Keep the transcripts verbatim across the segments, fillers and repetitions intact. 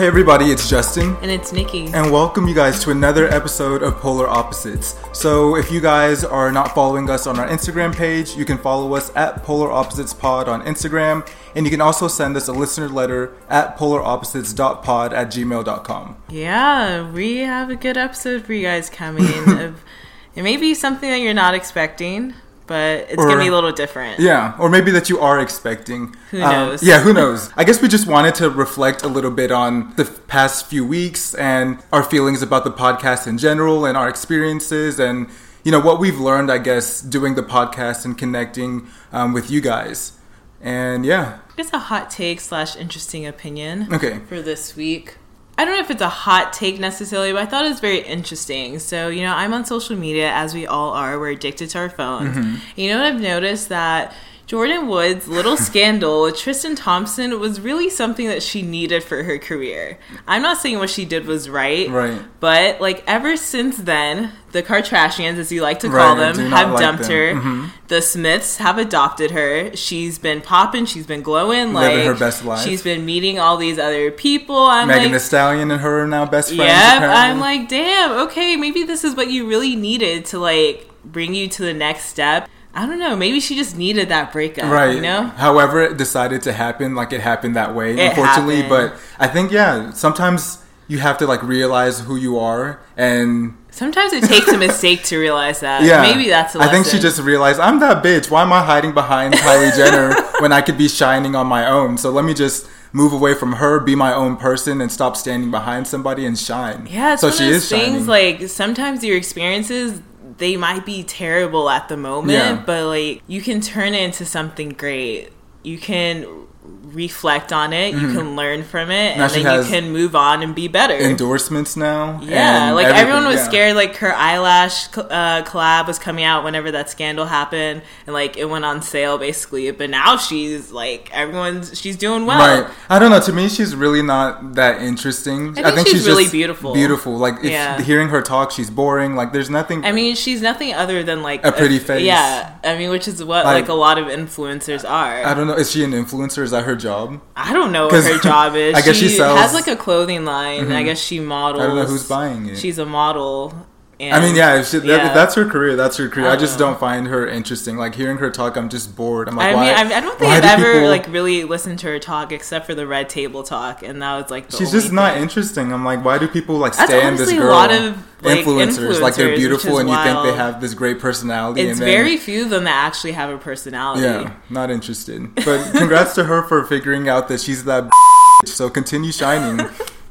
Hey everybody, it's Justin. And it's Nikki. And welcome you guys to another episode of Polar Opposites. So if you guys are not following us on our Instagram page, you can follow us at Polar Opposites Pod on Instagram. And you can also send us a listener letter at polaropposites dot pod at gmail dot com. Yeah, we have a good episode for you guys coming. of, it may be something that you're not expecting, but it's going to be a little different. Yeah, or maybe that you are expecting. Who knows? Um, yeah, who knows? I guess we just wanted to reflect a little bit on the past few weeks and our feelings about the podcast in general and our experiences and, you know, what we've learned, I guess, doing the podcast and connecting um, with you guys. And yeah. I guess a hot take slash interesting opinion okay. for this week. I don't know if it's a hot take necessarily, but I thought it was very interesting. So, you know, I'm on social media, as we all are. We're addicted to our phones. Mm-hmm. You know what I've noticed? That Jordyn Woods' little scandal with Tristan Thompson was really something that she needed for her career. I'm not saying what she did was right. Right. But, like, ever since then, the Kardashians, as you like to call right, them, have like dumped them. her. Mm-hmm. The Smiths have adopted her. She's been popping. She's been glowing. Like, living her best life. She's been meeting all these other people. I'm Megan like, Thee Stallion and her are now best friends. Yep. Apparently. I'm like, damn, okay, maybe this is what you really needed to, like, bring you to the next step. I don't know. Maybe she just needed that breakup, right? You know. However, it decided to happen, like it happened that way, it unfortunately. Happened. But I think, yeah, sometimes you have to like realize who you are, and sometimes it takes a mistake to realize that. Yeah, maybe that's a lesson. I think she just realized I'm that bitch. Why am I hiding behind Kylie Jenner when I could be shining on my own? So let me just move away from her, be my own person, and stop standing behind somebody and shine. Yeah, it's so one she of those is things. shining. Like sometimes your experiences, they might be terrible at the moment, yeah. but like you can turn it into something great. You can reflect on it, mm-hmm. you can learn from it, now and then you can move on and be better. Endorsements now. Yeah, like everything. everyone was yeah. scared like her eyelash uh, collab was coming out whenever that scandal happened, and like it went on sale basically, but now she's like everyone's she's doing well. Right. I don't know, to me she's really not that interesting. I think, I think she's, she's really just beautiful. Beautiful. Like if yeah. hearing her talk, she's boring. Like there's nothing. I mean, she's nothing other than like a pretty a, face. Yeah. I mean, which is what like, like a lot of influencers are. I don't know. Is she an influencer? Is that her job? I don't know what her job is. I guess she, she sells, has like a clothing line. Mm-hmm. I guess she models. I don't know who's buying it. She's a model. And, I mean, yeah if, she, yeah, if that's her career, that's her career. I, I just know. don't find her interesting. Like hearing her talk, I'm just bored. I'm like, I why? mean, I, I don't think I've do ever people... like really listened to her talk except for the Red Table Talk, and that was like the she's only just not thing. interesting. I'm like, why do people like That's stand this girl? A lot of like, influencers, influencers, like they're beautiful, and you wild. think they have this great personality. It's and then, very few of them that actually have a personality. Yeah, not interested. But congrats to her for figuring out that she's that. So continue shining.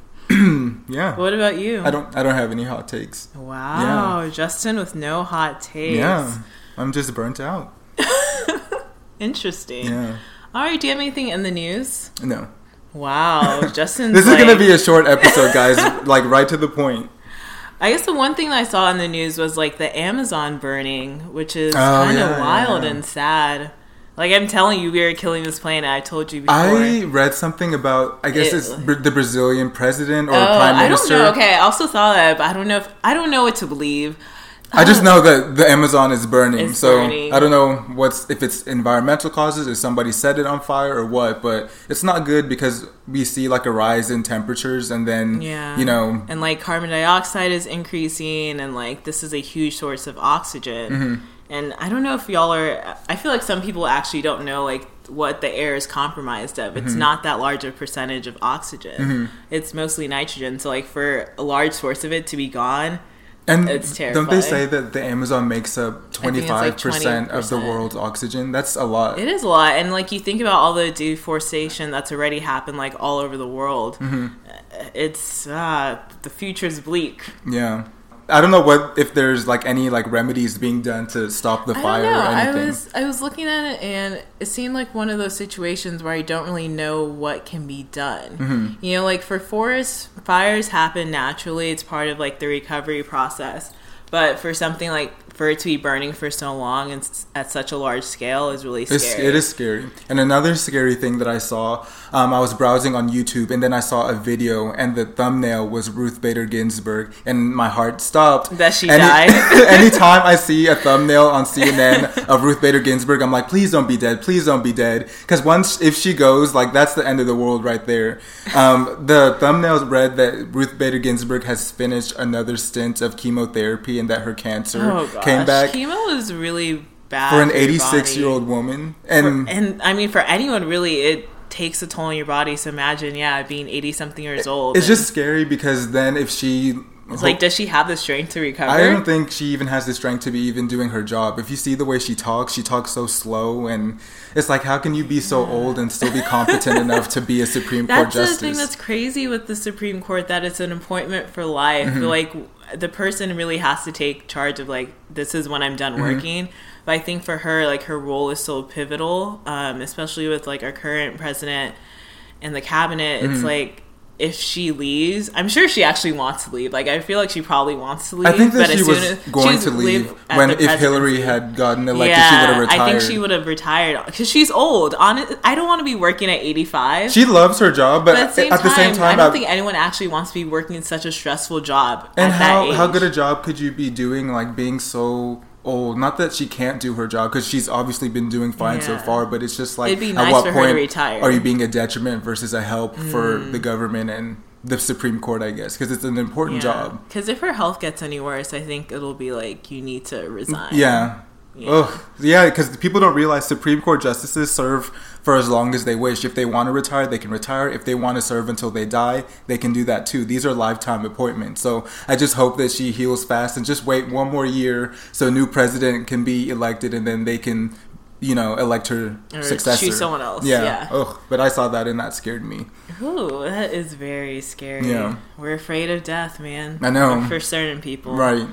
Yeah. What about you? I don't. I don't have any hot takes. Wow, yeah. Justin with no hot takes. Yeah, I'm just burnt out. Interesting. Yeah. All right. Do you have anything in the news? No. Wow, Justin's. This like... is gonna be a short episode, guys. Like right to the point. I guess the one thing that I saw in the news was like the Amazon burning, which is oh, kind of yeah, wild yeah. and sad. Like, I'm telling you, we are killing this planet. I told you before. I read something about, I guess it, it's br- the Brazilian president or oh, prime minister. I don't know. Okay, I also saw that, but I don't know if I don't know what to believe. I just know that the Amazon is burning, it's so burning. I don't know what's if it's environmental causes, if somebody set it on fire or what. But it's not good because we see like a rise in temperatures, and then yeah. you know, and like carbon dioxide is increasing, and like this is a huge source of oxygen. Mm-hmm. And I don't know if y'all are. I feel like some people actually don't know like what the air is compromised of. It's mm-hmm. not that large a percentage of oxygen. Mm-hmm. It's mostly nitrogen. So like for a large source of it to be gone. And it's terrifying. Don't they say that the Amazon makes up twenty-five percent like of the world's oxygen? That's a lot. It is a lot. And, like, you think about all the deforestation that's already happened, like, all over the world. Mm-hmm. It's, uh, the future's bleak. Yeah. I don't know what if there's like any like remedies being done to stop the fire I don't know. or anything. I was I was looking at it and it seemed like one of those situations where I don't really know what can be done. Mm-hmm. You know, like for forest fires happen naturally. It's part of like the recovery process. But for something like for it to be burning for so long and at such a large scale is really scary. It's, it is scary. And another scary thing that I saw, um, I was browsing on YouTube and then I saw a video and the thumbnail was Ruth Bader Ginsburg and my heart stopped. That she Any, died? Anytime I see a thumbnail on C N N of Ruth Bader Ginsburg, I'm like, please don't be dead. Please don't be dead. Because once, if she goes, like, that's the end of the world right there. Um, the thumbnail read that Ruth Bader Ginsburg has finished another stint of chemotherapy and that her cancer oh, gosh. came back. Chemo is really bad for an for eighty-six year old woman. And, for, and I mean, for anyone, really, it takes a toll on your body. So imagine, yeah, being eighty something years old. It's just scary because then if she... It's like, does she have the strength to recover? I don't think she even has the strength to be even doing her job. If you see the way she talks, she talks so slow, and it's like, how can you be so old and still be competent enough to be a Supreme Court that's justice? That's the thing that's crazy with the Supreme Court, that it's an appointment for life. Mm-hmm. Like, the person really has to take charge of, like, this is when I'm done mm-hmm. working. But I think for her, like, her role is so pivotal, um, especially with, like, our current president and the cabinet. It's mm-hmm. like, if she leaves, I'm sure she actually wants to leave. Like, I feel like she probably wants to leave. I think that but she as was soon as going to leave when if Hillary had gotten elected, yeah, she would have retired. I think she would have retired because she's old. On I don't want to be working at eighty-five. She loves her job, but, but at, the same, at time, the same time, I don't I, think anyone actually wants to be working in such a stressful job. And at how that age. how good a job could you be doing? Like being so old. Not that she can't do her job because she's obviously been doing fine yeah. so far, but it's just like it'd be at nice what for point her to retire. Are you being a detriment versus a help mm. for the government and the Supreme Court, I guess, because it's an important yeah. job. Because if her health gets any worse, I think it'll be like, you need to resign. Yeah. Yeah, Ugh. yeah, because people don't realize Supreme Court justices serve for as long as they wish. If they want to retire, they can retire. If they want to serve until they die, they can do that too. These are lifetime appointments. So I just hope that she heals fast and just wait one more year so a new president can be elected and then they can, you know, elect her or successor. Choose someone else. Yeah. yeah. Ugh. But I saw that and that scared me. Ooh, that is very scary. Yeah. We're afraid of death, man. I know. For certain people. Right.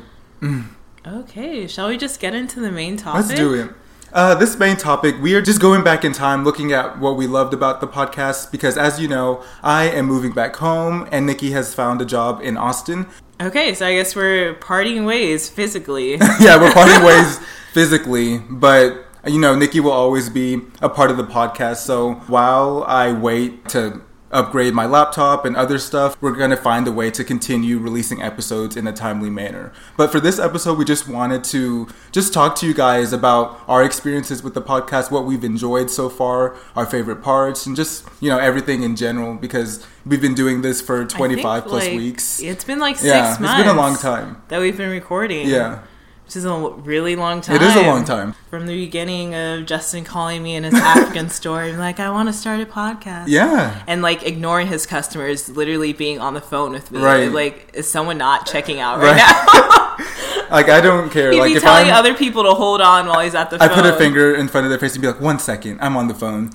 Okay, shall we just get into the main topic? Let's do it. Uh, this main topic, we are just going back in time, looking at what we loved about the podcast, because as you know, I am moving back home, and Nikki has found a job in Austin. Okay, so I guess we're parting ways physically. Yeah, we're parting ways physically, but, you know, Nikki will always be a part of the podcast, so while I wait to upgrade my laptop and other stuff, we're going to find a way to continue releasing episodes in a timely manner. But for this episode, we just wanted to just talk to you guys about our experiences with the podcast, what we've enjoyed so far, our favorite parts, and just, you know, everything in general, because we've been doing this for twenty-five plus like, weeks. It's been like six yeah, months. It's been a long time that we've been recording. Yeah. Which is a really long time. It is a long time. From the beginning of Justin calling me in his African story, like, I want to start a podcast. Yeah. And, like, ignoring his customers, literally being on the phone with me. Right. Like, is someone not checking out right, right. now? Like, I don't care. He'd like, be if telling I'm, other people to hold on while he's at the I phone. put a finger in front of their face and be like, one second, I'm on the phone.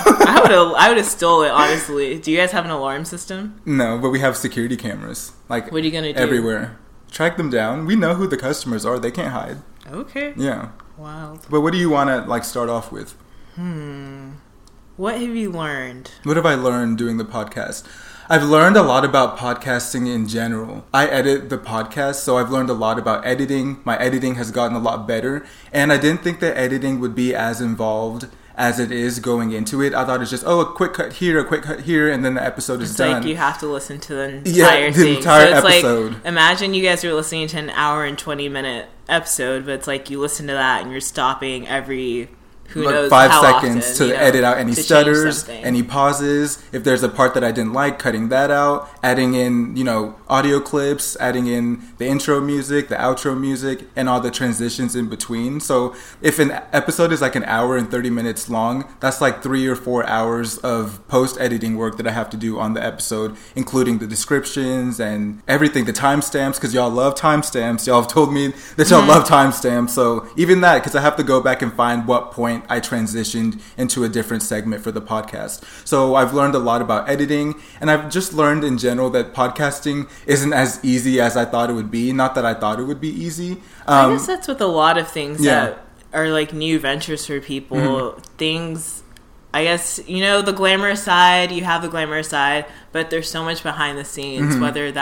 I would have I would have stole it, honestly. Do you guys have an alarm system? No, but we have security cameras. Like, what are you going to do? Everywhere. Track them down. We know who the customers are. They can't hide. Okay. Yeah. Wow. But what do you want to, like, start off with? Hmm. What have you learned? What have I learned doing the podcast? I've learned a lot about podcasting in general. I edit the podcast, so I've learned a lot about editing. My editing has gotten a lot better. And I didn't think that editing would be as involved as it is going into it. I thought it's just, oh, a quick cut here, a quick cut here, and then the episode is it's done. It's like you have to listen to the entire yeah, the thing. entire so it's episode. Like, imagine you guys are listening to an hour and twenty minute episode, but it's like you listen to that and you're stopping every who like knows five how seconds often, to you know, edit out any to stutters, any pauses. If there's a part that I didn't like, cutting that out, adding in, you know, audio clips, adding in the intro music, the outro music, and all the transitions in between. So if an episode is like an hour and thirty minutes long, that's like three or four hours of post-editing work that I have to do on the episode, including the descriptions and everything, the timestamps, because y'all love timestamps. Y'all have told me that y'all mm-hmm. love timestamps. So even that, because I have to go back and find what point I transitioned into a different segment for the podcast. So I've learned a lot about editing, and I've just learned in general that podcasting isn't as easy as I thought it would be. Not that I thought it would be easy. Um, I guess that's with a lot of things yeah. that are like new ventures for people. Mm-hmm. Things, I guess, you know, the glamorous side, you have the glamorous side, but there's so much behind the scenes, mm-hmm. whether that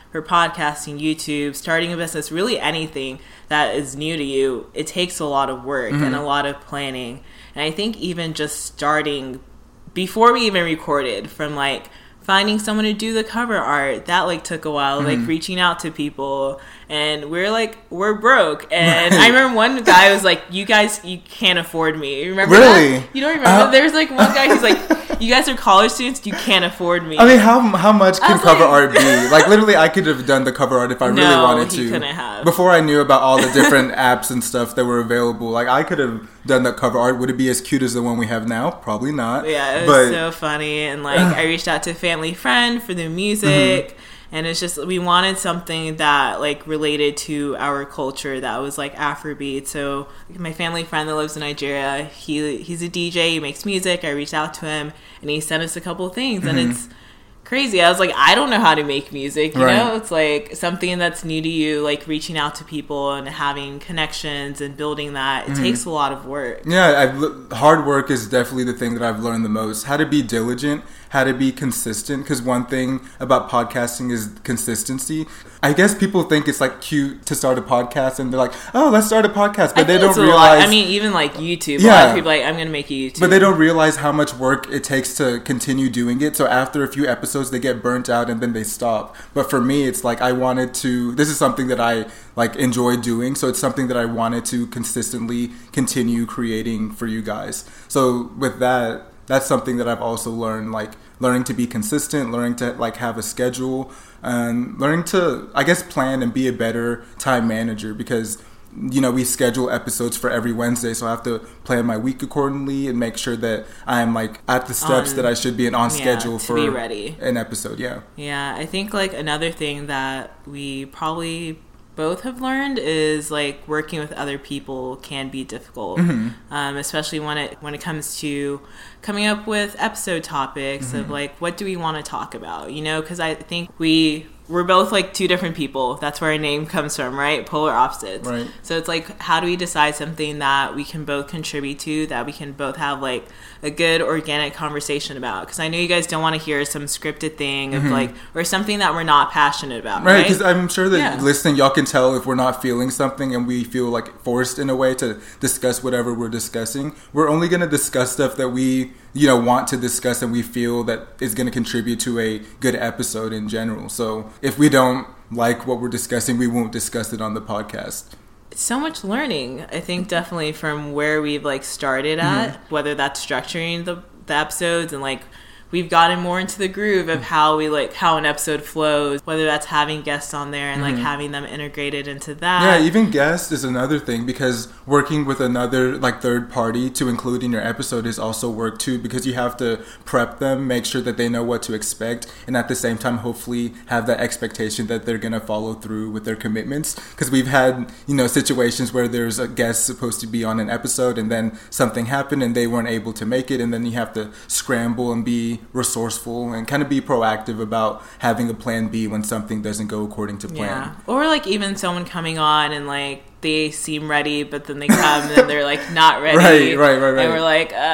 for podcasting, YouTube, starting a business, really anything that is new to you, it takes a lot of work mm-hmm. and a lot of planning. And I think even just starting before we even recorded, from like finding someone to do the cover art, that like took a while, mm-hmm. like reaching out to people, and we're like, we're broke. And right. I remember one guy was like, you guys, you can't afford me. You remember really? that? You don't remember? Uh, There's like one guy who's like, you guys are college students, you can't afford me. I mean, how how much can cover like, art be? Like, literally, I could have done the cover art if I no, really wanted to. he couldn't have. Before I knew about all the different apps and stuff that were available, like, I could have done that cover art. Would it be as cute as the one we have now? Probably not. Yeah, it was but, so funny. And like, I reached out to a family friend for the music. Mm-hmm. And it's just, we wanted something that like related to our culture that was like Afrobeat. So my family friend that lives in Nigeria, he he's a D J, he makes music. I reached out to him and he sent us a couple of things, mm-hmm. and it's crazy. I was like, I don't know how to make music, you right. know? It's like something that's new to you, like reaching out to people and having connections and building that. It mm-hmm. takes a lot of work. Yeah, I've, hard work is definitely the thing that I've learned the most. How to be diligent, how to be consistent, because one thing about podcasting is consistency. I guess people think it's like cute to start a podcast and they're like, oh, let's start a podcast, but I they don't realize. I mean, even like YouTube, yeah. a lot of people are like, I'm going to make a YouTube. But they don't realize how much work it takes to continue doing it. So after a few episodes, they get burnt out and then they stop. But for me, it's like I wanted to, this is something that I like enjoy doing. So it's something that I wanted to consistently continue creating for you guys. So with that, that's something that I've also learned, like learning to be consistent, learning to like have a schedule, and learning to, I guess, plan and be a better time manager, because, you know, we schedule episodes for every Wednesday, so I have to plan my week accordingly and make sure that I'm like at the steps on, that I should be and on yeah, schedule to for be ready. An episode. Yeah. Yeah, I think like another thing that we probably both have learned is like working with other people can be difficult, mm-hmm. um, especially when it when it comes to coming up with episode topics mm-hmm. of like, what do we want to talk about, you know, because I think we we're both like two different people. That's where our name comes from, right? Polar opposites. Right. So it's like, how do we decide something that we can both contribute to, that we can both have like a good organic conversation about? Because I know you guys don't want to hear some scripted thing of mm-hmm. like, or something that we're not passionate about, right? Right, because I'm sure that yeah. listening, y'all can tell if we're not feeling something and we feel like forced in a way to discuss whatever we're discussing. We're only going to discuss stuff that we, you know, want to discuss and we feel that is going to contribute to a good episode in general. So if we don't like what we're discussing, we won't discuss it on the podcast. So much learning, I think, definitely from where we've like started at, mm-hmm. whether that's structuring the, the episodes and like we've gotten more into the groove of how we like how an episode flows, whether that's having guests on there and mm-hmm. like having them integrated into that. Yeah, even guests is another thing, because working with another like third party to include in your episode is also work too, because you have to prep them, make sure that they know what to expect, and at the same time hopefully have that expectation that they're going to follow through with their commitments. Because we've had, you know, situations where there's a guest supposed to be on an episode and then something happened and they weren't able to make it, and then you have to scramble and be resourceful and kind of be proactive about having a plan B when something doesn't go according to plan. Yeah. Or like even someone coming on and like they seem ready, but then they come and then they're like not ready. Right, right, right, right. And we're like, uh.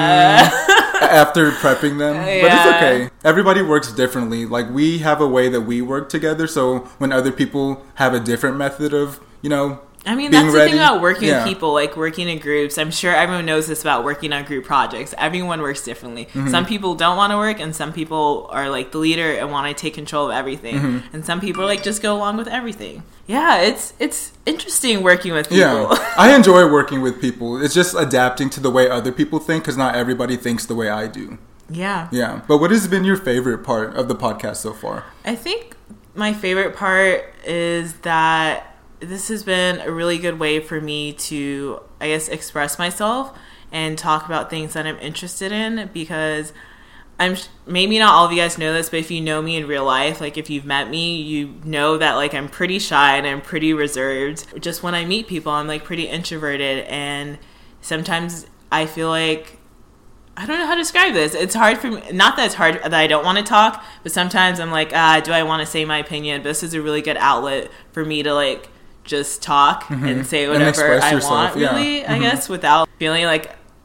Mm. After prepping them. Yeah. But it's okay. Everybody works differently. Like we have a way that we work together. So when other people have a different method of, you know, I mean, Being that's the ready. thing about working yeah. with people, like working in groups. I'm sure everyone knows this about working on group projects. Everyone works differently. Mm-hmm. Some people don't want to work, and some people are like the leader and want to take control of everything. Mm-hmm. And some people are like, just go along with everything. Yeah, it's it's interesting working with people. Yeah, I enjoy working with people. It's just adapting to the way other people think, because not everybody thinks the way I do. Yeah. Yeah. But what has been your favorite part of the podcast so far? I think my favorite part is that this has been a really good way for me to, I guess, express myself and talk about things that I'm interested in, because I'm maybe not all of you guys know this, but if you know me in real life, like if you've met me, you know that like I'm pretty shy and I'm pretty reserved. Just when I meet people, I'm like pretty introverted, and sometimes I feel like, I don't know how to describe this. It's hard for me. Not that it's hard that I don't want to talk, but sometimes I'm like, ah, do I want to say my opinion? But this is a really good outlet for me to like just talk mm-hmm. and say whatever and I yourself, want, yeah. really, mm-hmm. I guess, without feeling like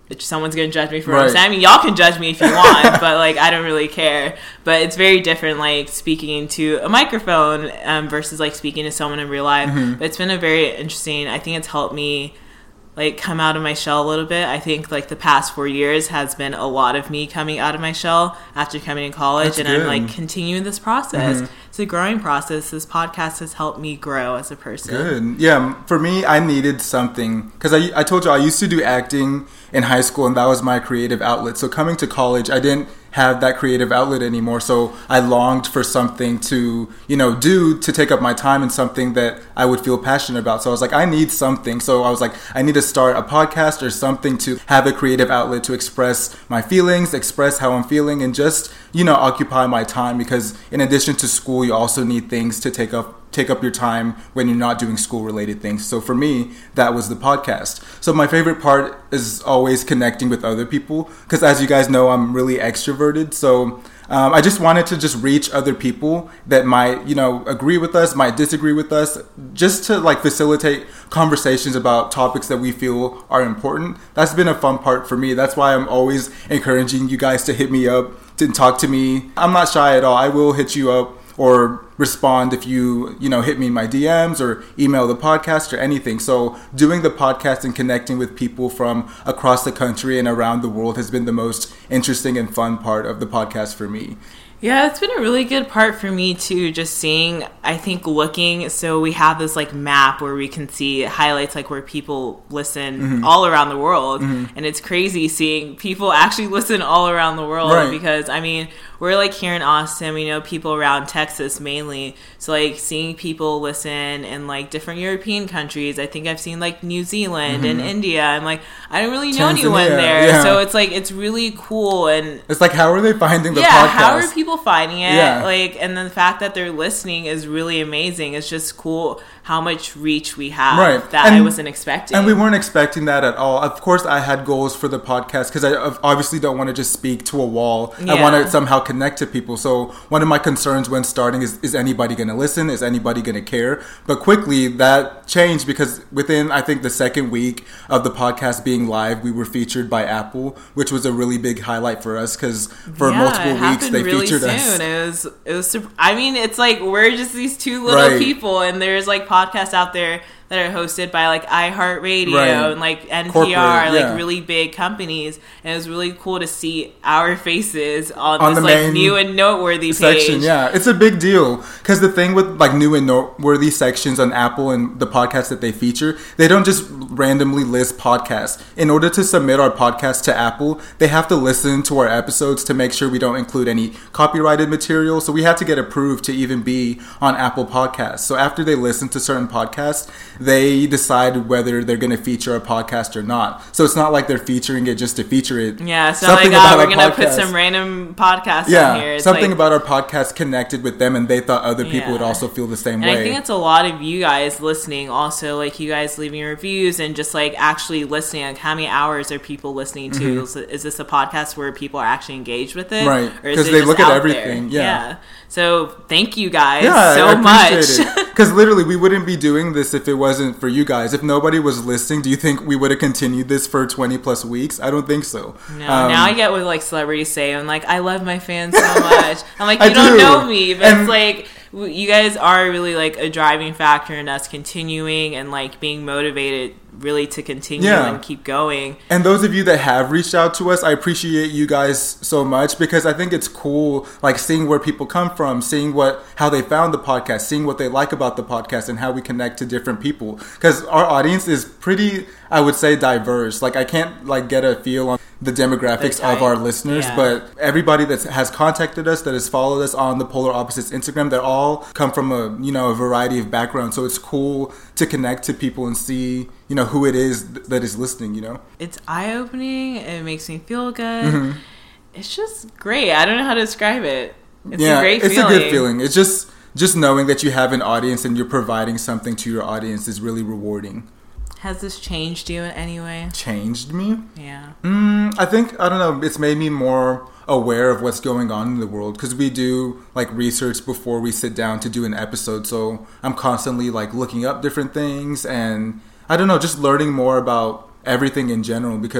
someone's gonna judge me for right. what I'm saying. I mean, y'all can judge me if you want, but like I don't really care. But it's very different, like speaking to a microphone um, versus like speaking to someone in real life. Mm-hmm. But it's been a very interesting. I think it's helped me like come out of my shell a little bit. I think like the past four years has been a lot of me coming out of my shell after coming to college. That's and good. I'm like continuing this process. Mm-hmm. It's a growing process. This podcast has helped me grow as a person. Good. Yeah. For me, I needed something because I, I told you I used to do acting in high school and that was my creative outlet. So coming to college, I didn't have that creative outlet anymore. So I longed for something to, you know, do to take up my time and something that I would feel passionate about. So I was like, I need something. So I was like, I need to start a podcast or something to have a creative outlet to express my feelings, express how I'm feeling, and just, you know, occupy my time. Because in addition to school, you also need things to take up take up your time when you're not doing school related things. So for me, that was the podcast. So my favorite part is always connecting with other people because as you guys know, I'm really extroverted. So um, I just wanted to just reach other people that might, you know, agree with us, might disagree with us, just to like facilitate conversations about topics that we feel are important. That's been a fun part for me. That's why I'm always encouraging you guys to hit me up, to talk to me. I'm not shy at all. I will hit you up or respond if you, you know, hit me in my D Ms or email the podcast or anything. So doing the podcast and connecting with people from across the country and around the world has been the most interesting and fun part of the podcast for me. Yeah, it's been a really good part for me too, just seeing, I think looking, so we have this like map where we can see highlights like where people listen mm-hmm. all around the world. Mm-hmm. And it's crazy seeing people actually listen all around the world right. because, I mean, we're like here in Austin, we know people around Texas mainly. So like seeing people listen in like different European countries. I think I've seen like New Zealand mm-hmm. and India. And like, I don't really know Tanzania, anyone there. Yeah. So it's like, it's really cool. And it's like, how are they finding the yeah, podcast? How are people finding it? Yeah. Like, and then the fact that they're listening is really amazing. It's just cool how much reach we have right. that and, I wasn't expecting. And we weren't expecting that at all. Of course, I had goals for the podcast because I obviously don't want to just speak to a wall. Yeah. I want to somehow connect to people. So one of my concerns when starting is, is anybody going to listen? Is anybody going to care? But quickly that changed because within, I think, the second week of the podcast being live, we were featured by Apple, which was a really big highlight for us because for yeah, multiple weeks they really featured soon. us. It was, it was, I mean, it's like we're just these two little right. people and there's like podcasts out there that are hosted by like iHeartRadio right. and like N P R, Corporate, like yeah. really big companies. And it was really cool to see our faces on, on this the like new and noteworthy section. page. Yeah, it's a big deal because the thing with like new and noteworthy sections on Apple and the podcasts that they feature, they don't just randomly list podcasts. In order to submit our podcast to Apple, they have to listen to our episodes to make sure we don't include any copyrighted material. So we had to get approved to even be on Apple Podcasts. So after they listen to certain podcasts, they decide whether they're going to feature a podcast or not. So it's not like they're featuring it just to feature it. Yeah, it's not like, oh, we're going to put some random podcast yeah, on here. It's something like, about our podcast connected with them and they thought other people yeah. would also feel the same and way. I think it's a lot of you guys listening also, like you guys leaving reviews and just like actually listening. Like how many hours are people listening to? Mm-hmm. Is, is this a podcast where people are actually engaged with it? Right, because they look at everything. Yeah. yeah. So thank you guys yeah, so I much. Because literally we wouldn't be doing this if it wasn't for you guys. If nobody was listening, do you think we would have continued this for twenty plus weeks? I don't think so. No, um, now I get what like celebrities say. I'm like, I love my fans so much. I'm like, you don't do. know me, but and, it's like you guys are really like a driving factor in us continuing and like being motivated really to continue yeah. and keep going. And those of you that have reached out to us, I appreciate you guys so much because I think it's cool like seeing where people come from, seeing what how they found the podcast, seeing what they like about the podcast and how we connect to different people. Because our audience is pretty, I would say, diverse. Like I can't like get a feel on the demographics of our listeners, yeah. but everybody that has contacted us, that has followed us on the Polar Opposites Instagram, they all come from a you know a variety of backgrounds. So it's cool to connect to people and see you know who it is that is listening. You know, it's eye opening. It makes me feel good. Mm-hmm. It's just great. I don't know how to describe it. It's yeah, a great it's feeling. a good feeling. It's just just knowing that you have an audience and you're providing something to your audience is really rewarding. Has this changed you in any way? Changed me? Yeah. Mm, I think, I don't know, it's made me more aware of what's going on in the world because we do like research before we sit down to do an episode. So I'm constantly like looking up different things and I don't know, just learning more about everything in general because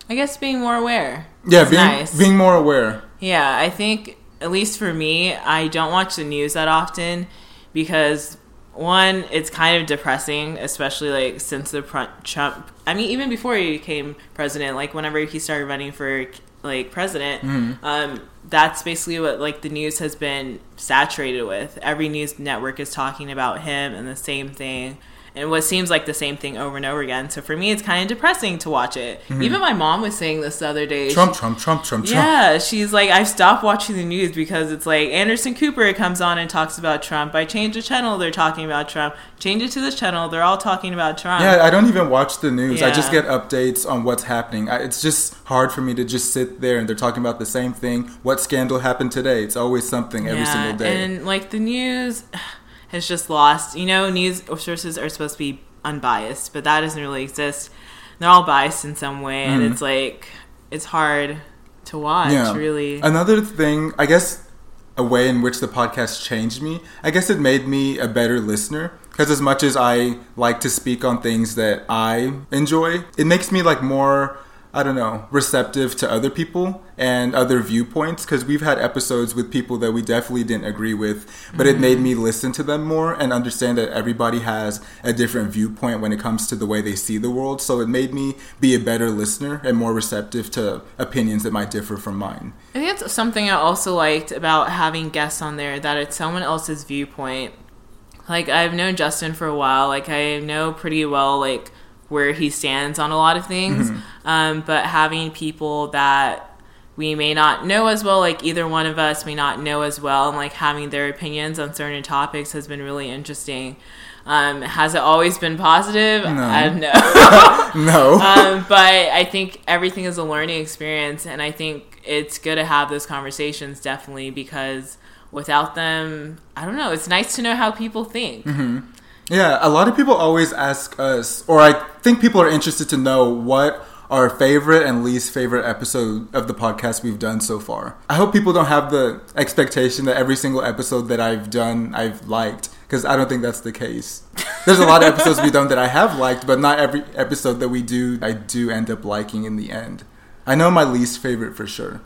I guess being more aware. Yeah, is being nice. being more aware. Yeah, I think, at least for me, I don't watch the news that often because, one, it's kind of depressing, especially, like, since the Trump... I mean, even before he became president, like, whenever he started running for, like, president, mm-hmm. um, that's basically what, like, the news has been saturated with. Every news network is talking about him and the same thing. And what seems like the same thing over and over again. So for me, it's kind of depressing to watch it. Mm-hmm. Even my mom was saying this the other day. Trump, she, Trump, Trump, Trump, Trump. Yeah, she's like, I've stopped watching the news because it's like Anderson Cooper comes on and talks about Trump. I change the channel, they're talking about Trump. Change it to this channel, they're all talking about Trump. Yeah, I don't even watch the news. Yeah. I just get updates on what's happening. I, it's just hard for me to just sit there and they're talking about the same thing. What scandal happened today? It's always something every yeah, single day. And like the news has just lost, you know, news sources are supposed to be unbiased, but that doesn't really exist. They're all biased in some way, and mm. it's like it's hard to watch. Yeah. Really. Another thing, I guess, a way in which the podcast changed me, I guess it made me a better listener. Because as much as I like to speak on things that I enjoy, it makes me like more, I don't know, receptive to other people and other viewpoints, because we've had episodes with people that we definitely didn't agree with, but mm-hmm. it made me listen to them more and understand that everybody has a different viewpoint when it comes to the way they see the world. So it made me be a better listener and more receptive to opinions that might differ from mine. I think that's something I also liked about having guests on there, that it's someone else's viewpoint. Like, I've known Justin for a while. Like, I know pretty well, like, where he stands on a lot of things. Mm-hmm. Um, but having people that we may not know as well, like either one of us may not know as well, and like having their opinions on certain topics has been really interesting. Um, has it always been positive? No. I don't know. No. um, but I think everything is a learning experience, and I think it's good to have those conversations, definitely, because without them, I don't know, it's nice to know how people think. Mm-hmm. Yeah, a lot of people always ask us, or I think people are interested to know what our favorite and least favorite episode of the podcast we've done so far. I hope people don't have the expectation that every single episode that I've done, I've liked, because I don't think that's the case. There's a lot of episodes we've done that I have liked, but not every episode that we do, I do end up liking in the end. I know my least favorite for sure.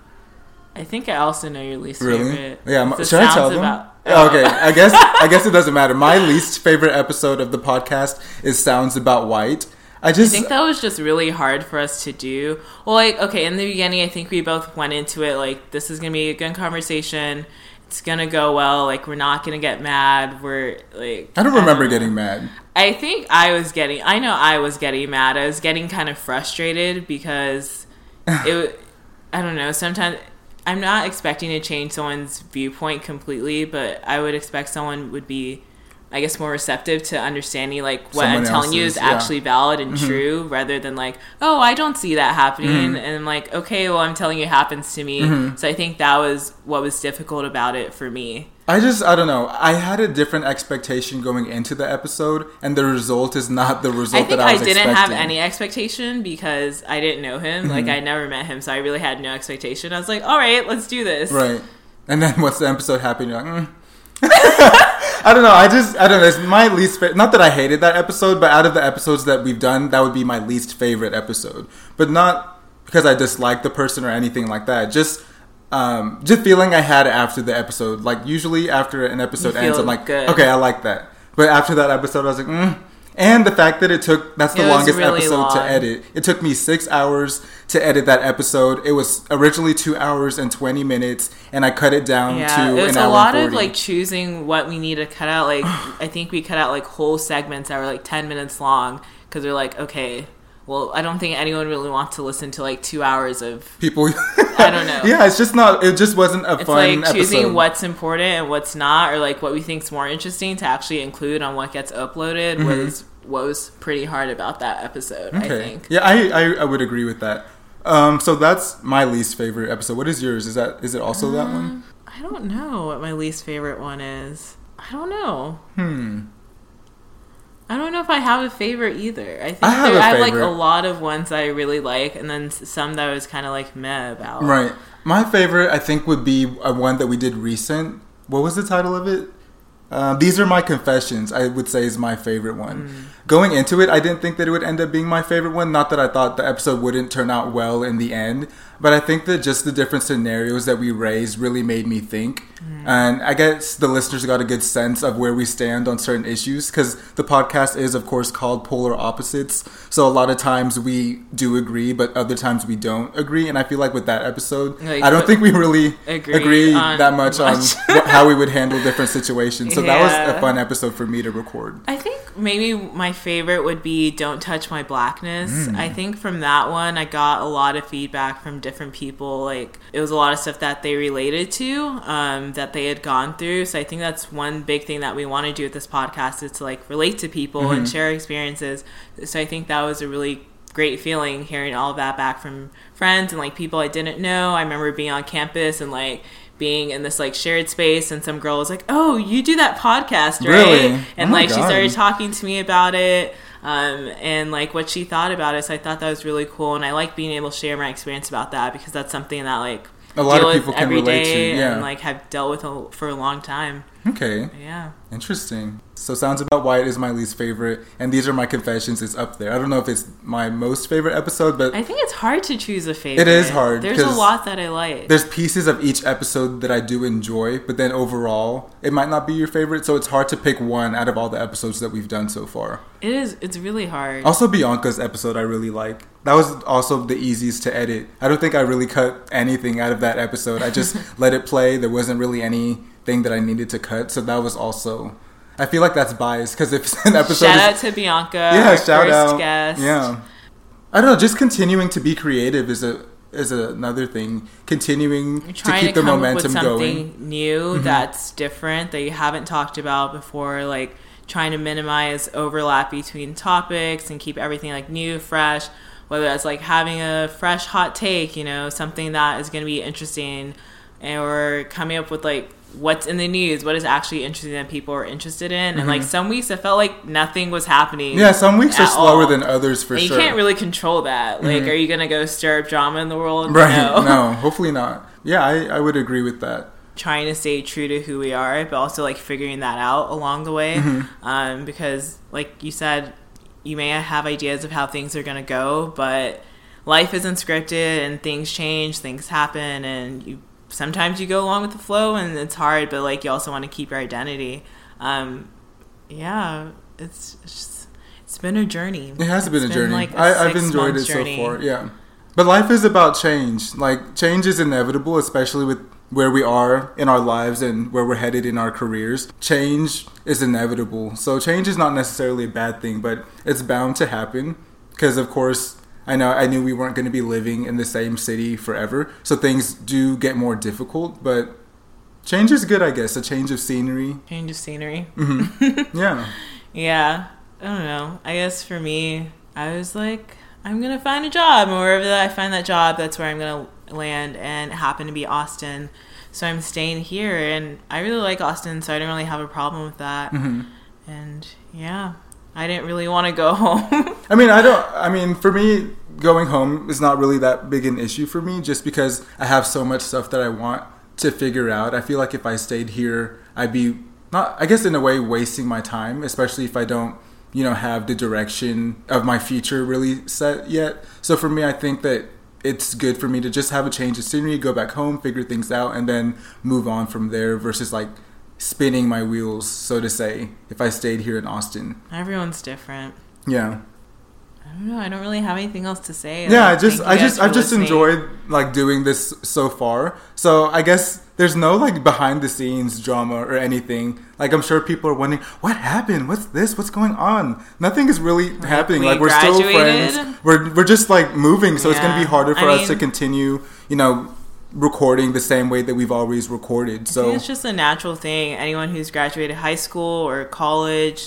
I think I also know your least really? favorite. Yeah, my, should I tell them? About, oh. Okay, I guess I guess it doesn't matter. My least favorite episode of the podcast is Sounds About White. I just I think that was just really hard for us to do. Well, like, okay, in the beginning, I think we both went into it like, this is going to be a good conversation. It's going to go well. Like, we're not going to get mad. We're, like... I don't remember I don't getting mad. I think I was getting... I know I was getting mad. I was getting kind of frustrated because it... I don't know. Sometimes... I'm not expecting to change someone's viewpoint completely, but I would expect someone would be, I guess, more receptive to understanding, like, what Someone I'm telling else's, you is yeah. actually valid and mm-hmm. true, rather than, like, oh, I don't see that happening. Mm-hmm. And I'm like, okay, well, I'm telling you it happens to me. Mm-hmm. So I think that was what was difficult about it for me. I just, I don't know. I had a different expectation going into the episode, and the result is not the result that I was expecting. I think I didn't have any expectation because I didn't know him. Mm-hmm. Like, I never met him, so I really had no expectation. I was like, all right, let's do this. Right. And then once the episode happened, you're like, mm. I don't know. I just, I don't know. It's my least favorite. Not that I hated that episode, but out of the episodes that we've done, that would be my least favorite episode. But not because I dislike the person or anything like that. Just... Um, just feeling I had after the episode. Like, usually after an episode ends, I'm like, good. Okay, I like that. But after that episode, I was like, mm. And the fact that it took, that's the longest really episode long. to edit. It took me six hours to edit that episode. It was originally two hours and twenty minutes, and I cut it down yeah, to an hour and forty. It was a lot of, like, choosing what we need to cut out. Like, I think we cut out, like, whole segments that were, like, ten minutes long, because we're like, okay... Well, I don't think anyone really wants to listen to like two hours of people. I don't know. Yeah, it's just not. It just wasn't a it's fun like episode. Choosing what's important and what's not, or like what we think's more interesting to actually include on what gets uploaded mm-hmm. was what was pretty hard about that episode. Okay. I think. Yeah, I, I I would agree with that. Um, so that's my least favorite episode. What is yours? Is that is it also um, that one? I don't know what my least favorite one is. I don't know. Hmm. I don't know if I have a favorite either. I think I have, there, a I have like favorite. a lot of ones that I really like, and then some that I was kind of like meh about. Right. My favorite, I think, would be a one that we did recent. What was the title of it? Uh, These Are My Confessions, I would say, is my favorite one. going into it, I didn't think that it would end up being my favorite one. Not that I thought the episode wouldn't turn out well in the end, but I think that just the different scenarios that we raised really made me think. Mm. And I guess the listeners got a good sense of where we stand on certain issues, because the podcast is, of course, called Polar Opposites. So a lot of times we do agree, but other times we don't agree. And I feel like with that episode, like, I don't think we really agree, agree that much, much. on what, how we would handle different situations. So yeah. That was a fun episode for me to record. I think maybe my favorite would be Don't Touch My Blackness. Mm. I think from that one, I got a lot of feedback from different people. Like, it was a lot of stuff that they related to, um, that they had gone through. So I think that's one big thing that we want to do with this podcast, is to like relate to people mm-hmm. and share experiences. So I think that was a really great feeling, hearing all of that back from friends and like people I didn't know. I remember being on campus and like being in this like shared space, and some girl was like, "Oh, you do that podcast, right?" Really? And oh like God. She started talking to me about it, um, and like what she thought about it. So I thought that was really cool, and I like being able to share my experience about that, because that's something that like a lot of people can relate to, yeah, and like have dealt with a, for a long time. Okay. Yeah. Interesting. So Sounds About White is my least favorite, and These Are My Confessions is up there. I don't know if it's my most favorite episode, but I think it's hard to choose a favorite. It is hard. There's a lot that I like. There's pieces of each episode that I do enjoy, but then overall, it might not be your favorite, so it's hard to pick one out of all the episodes that we've done so far. It is. It's really hard. Also, Bianca's episode I really like. That was also the easiest to edit. I don't think I really cut anything out of that episode. I just let it play. There wasn't really anything that I needed to cut, so that was also... I feel like that's biased, because if an episode shout is, out to Bianca, yeah, our shout first out, guest. Yeah, I don't know. Just continuing to be creative is a is another thing. Continuing to keep to the come momentum up with something going. New mm-hmm. that's different, that you haven't talked about before. Like trying to minimize overlap between topics and keep everything like new, fresh. Whether that's like having a fresh hot take, you know, something that is going to be interesting, or coming up with like what's in the news, what is actually interesting that people are interested in. Mm-hmm. And like some weeks I felt like nothing was happening. Yeah, some weeks are slower all. than others for and sure. You can't really control that. Like, mm-hmm. are you going to go stir up drama in the world? Right. No, no hopefully not. Yeah, I, I would agree with that. Trying to stay true to who we are, but also like figuring that out along the way. Mm-hmm. Um, because like you said, you may have ideas of how things are going to go, but life isn't scripted and things change, things happen, and you sometimes you go along with the flow and it's hard, but like you also want to keep your identity. Um, yeah, it's, it's just, it's been a journey. It has it's been a been journey. Like a I, I've enjoyed it journey. so far. Yeah, but life is about change. Like change is inevitable, especially with where we are in our lives and where we're headed in our careers. Change is inevitable. So change is not necessarily a bad thing, but it's bound to happen, because of course I know I knew we weren't going to be living in the same city forever, so things do get more difficult, but change is good, I guess. A change of scenery. Change of scenery. Mm-hmm. Yeah. Yeah. I don't know. I guess for me, I was like, I'm going to find a job, and wherever that I find that job, that's where I'm going to land, and it happened to be Austin. So I'm staying here, and I really like Austin, so I didn't really have a problem with that. Mm-hmm. And yeah, I didn't really want to go home. I mean, I don't, I mean, for me, going home is not really that big an issue for me, just because I have so much stuff that I want to figure out. I feel like if I stayed here, I'd be, not, I guess in a way, wasting my time, especially if I don't, you know, have the direction of my future really set yet. So for me, I think that it's good for me to just have a change of scenery, go back home, figure things out, and then move on from there, versus like spinning my wheels, so to say, if I stayed here in Austin. Everyone's different. Yeah. I don't know. I don't really have anything else to say. Yeah, like, I just, I just, I've just listening. enjoyed like doing this so far. So I guess there's no like behind the scenes drama or anything. Like I'm sure people are wondering, what happened? What's this? What's going on? Nothing is really like happening. We like we're graduated. still friends. We're we're just like moving, so Yeah. it's gonna be harder for I us mean, to continue, you know, recording the same way that we've always recorded. So I think it's just a natural thing. Anyone who's graduated high school or college,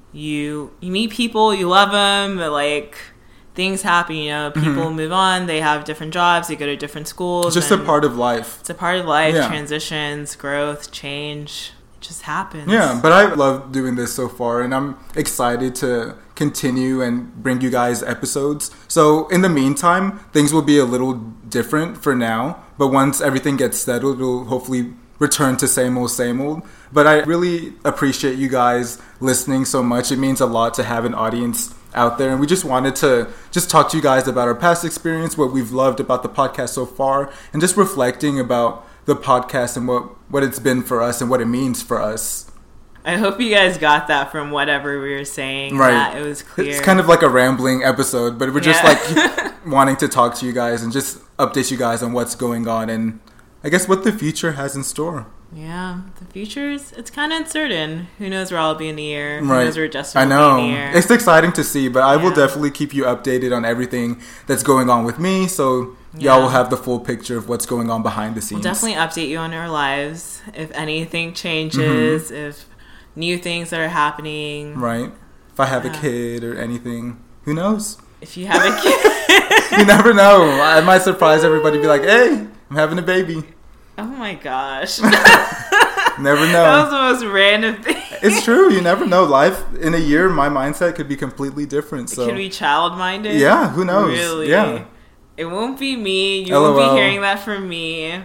you you meet people, you love them, but like things happen, you know, people mm-hmm. move on, they have different jobs, they go to different schools. It's just a part of life. It's a part of life, yeah. Transitions, growth, change. It just happens. Yeah, but I love doing this so far, and I'm excited to continue and bring you guys episodes. So in the meantime, things will be a little different for now, but once everything gets settled, it'll hopefully return to same old, same old. But I really appreciate you guys listening so much. It means a lot to have an audience out there. And we just wanted to just talk to you guys about our past experience, what we've loved about the podcast so far, and just reflecting about the podcast and what, what it's been for us and what it means for us. I hope you guys got that from whatever we were saying. Right. That it was clear. It's kind of like a rambling episode, but we're just yeah. like wanting to talk to you guys and just update you guys on what's going on and I guess what the future has in store. Yeah, the future's, it's kind of uncertain. Who knows where I'll be in a year? Who right. knows where Justin I will know. be in a year? It's exciting to see, but I yeah. will definitely keep you updated on everything that's going on with me, so yeah. y'all will have the full picture of what's going on behind the scenes. We'll definitely update you on our lives. If anything changes, mm-hmm. if new things that are happening. Right. If I have yeah. a kid or anything, who knows? If you have a kid. You never know. I might surprise everybody and be like, hey, I'm having a baby. Oh my gosh. Never know. That was the most random thing. It's true. You never know. Life in a year, my mindset could be completely different. So. It could be child-minded. Yeah, who knows? Really? Yeah. It won't be me. You L O L. won't be hearing that from me.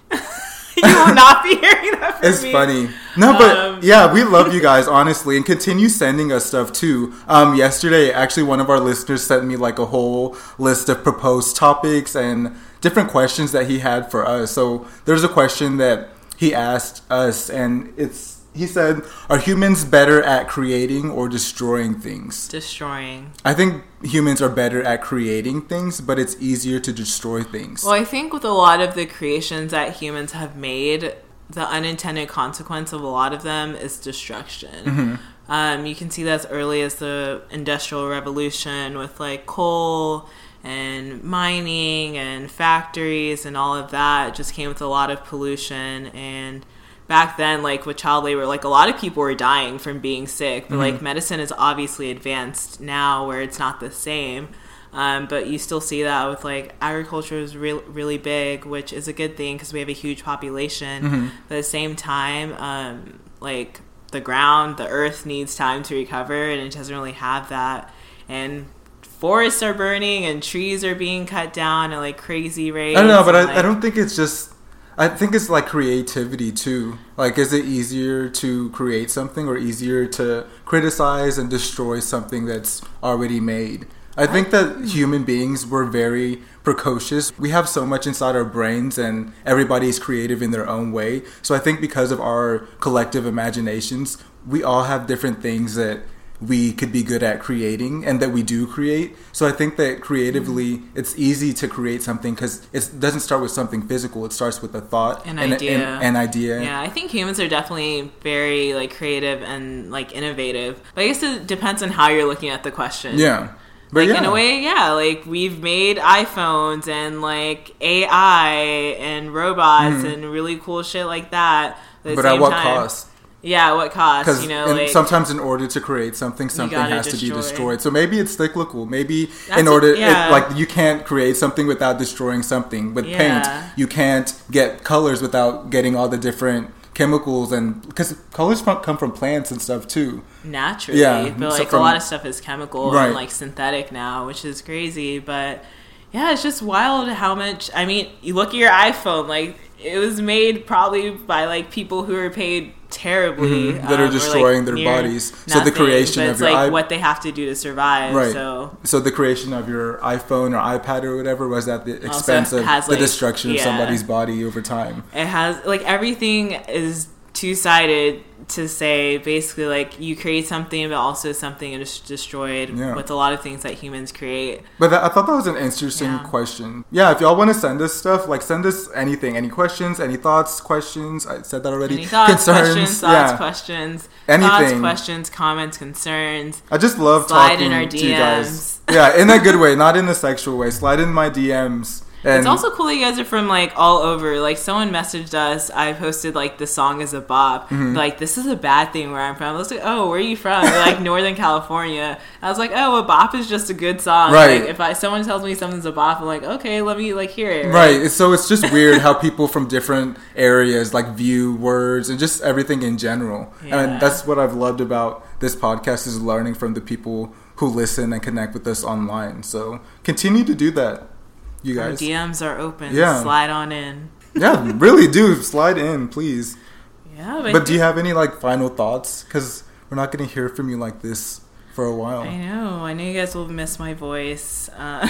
You will not be hearing that from it's me. It's funny. No, but um, yeah, we love you guys, honestly, and continue sending us stuff too. Um, yesterday, actually, one of our listeners sent me like a whole list of proposed topics and different questions that he had for us. So there's a question that he asked us, and it's he said, "Are humans better at creating or destroying things?" Destroying. I think humans are better at creating things, but it's easier to destroy things. Well, I think with a lot of the creations that humans have made, the unintended consequence of a lot of them is destruction. Mm-hmm. Um, you can see that as early as the Industrial Revolution with like coal and mining and factories and all of that. It just came with a lot of pollution. And back then, like with child labor, like a lot of people were dying from being sick, but mm-hmm. like medicine is obviously advanced now where it's not the same. Um, but you still see that with like agriculture is re- really big, which is a good thing because we have a huge population. Mm-hmm. But at the same time, um, like the ground, the earth needs time to recover, and it doesn't really have that. And forests are burning and trees are being cut down at like crazy rates. I don't know, but I, like, I don't think it's just. I think it's like creativity too. Like, is it easier to create something or easier to criticize and destroy something that's already made? I think that human beings were very precocious. We have so much inside our brains and everybody's creative in their own way. So I think because of our collective imaginations, we all have different things that we could be good at creating and that we do create. So I think that creatively mm-hmm. it's easy to create something because it doesn't start with something physical. It starts with a thought. An and idea. An, an idea. Yeah, I think humans are definitely very like creative and like innovative. But I guess it depends on how you're looking at the question. Yeah. But like yeah. in a way, yeah, like we've made iPhones and like A I and robots mm-hmm. and really cool shit like that. At but at what time. cost? Yeah, what cost? Because you know, like, like, sometimes in order to create something, something has destroy. to be destroyed. So maybe it's cyclical. Maybe That's in order, a, yeah. it, like you can't create something without destroying something. With yeah. paint, you can't get colors without getting all the different chemicals, and because colors come from plants and stuff too. Naturally, yeah. but like so from, a lot of stuff is chemical right. and like synthetic now, which is crazy. But yeah, it's just wild how much. I mean, you look at your iPhone, like it was made probably by like people who are paid terribly mm-hmm. that are um, destroying like their bodies. Nothing, so the creation but of it's your like iP- what they have to do to survive. Right. So, so the creation of your iPhone or iPad or whatever was at the expense of has, the like, destruction yeah. of somebody's body over time. It has like everything is two-sided to say basically like you create something but also something is destroyed yeah. with a lot of things that humans create. But that, I thought that was an interesting yeah. question. Yeah, if y'all want to send us stuff, like send us anything, any questions, any thoughts, questions. I said that already. Any thoughts, concerns, questions, thoughts, yeah. questions, anything. Thoughts, questions, comments, concerns. I just love Slide talking in our to D Ms. you guys. Yeah, in a good way, not in a sexual way. Slide in my D Ms. And it's also cool that you guys are from like all over. Like someone messaged us. I posted like the song is a bop. Mm-hmm. Like this is a bad thing where I'm from. I was like, oh, where are you from? They're like Northern California. I was like, oh, a bop is just a good song. Right. Like if I someone tells me something's a bop, I'm like, okay, let me like hear it. Right. right. So it's just weird how people from different areas like view words and just everything in general. Yeah. And that's what I've loved about this podcast is learning from the people who listen and connect with us online. So continue to do that. You guys. Our D Ms are open. Yeah. Slide on in. Yeah, really do. Slide in, please. Yeah, but, but do you have any like final thoughts? Because we're not going to hear from you like this for a while. I know. I know you guys will miss my voice. Uh,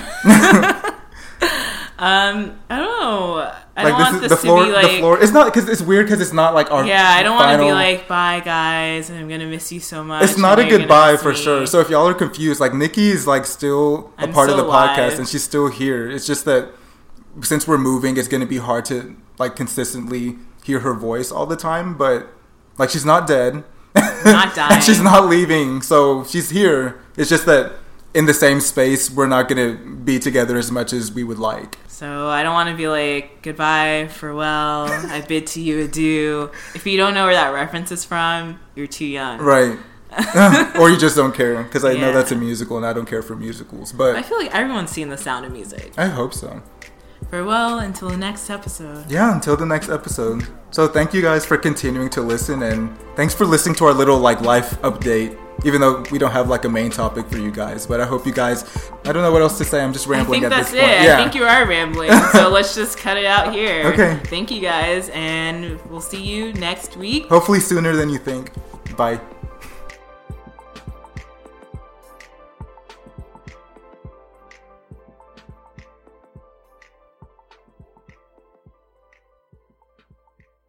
um, I don't know. I like don't this want is, this the floor, to be like... The floor, it's not, because it's weird because it's not like our Yeah, I don't final, want to be like, bye guys, and I'm going to miss you so much. It's not a you're goodbye miss for me. sure. So if y'all are confused, like Nikki is like still a I'm part of still the podcast alive. and she's still here. It's just that since we're moving, it's going to be hard to like consistently hear her voice all the time. But like she's not dead. Not dying. And she's not leaving. So she's here. It's just that in the same space, we're not going to be together as much as we would like. So I don't want to be like, goodbye, farewell, I bid to you adieu. If you don't know where that reference is from, you're too young. Right. Or you just don't care, because I Yeah. know that's a musical and I don't care for musicals. But I feel like everyone's seen The Sound of Music. I hope so. Farewell until the next episode. Yeah, until the next episode. So thank you guys for continuing to listen, and thanks for listening to our little like life update. Even though we don't have like a main topic for you guys, but I hope you guys. I don't know what else to say. I'm just rambling I think at that's this point. it. Yeah. I think you are rambling. So let's just cut it out here. Okay. Thank you guys, and we'll see you next week. Hopefully sooner than you think. Bye.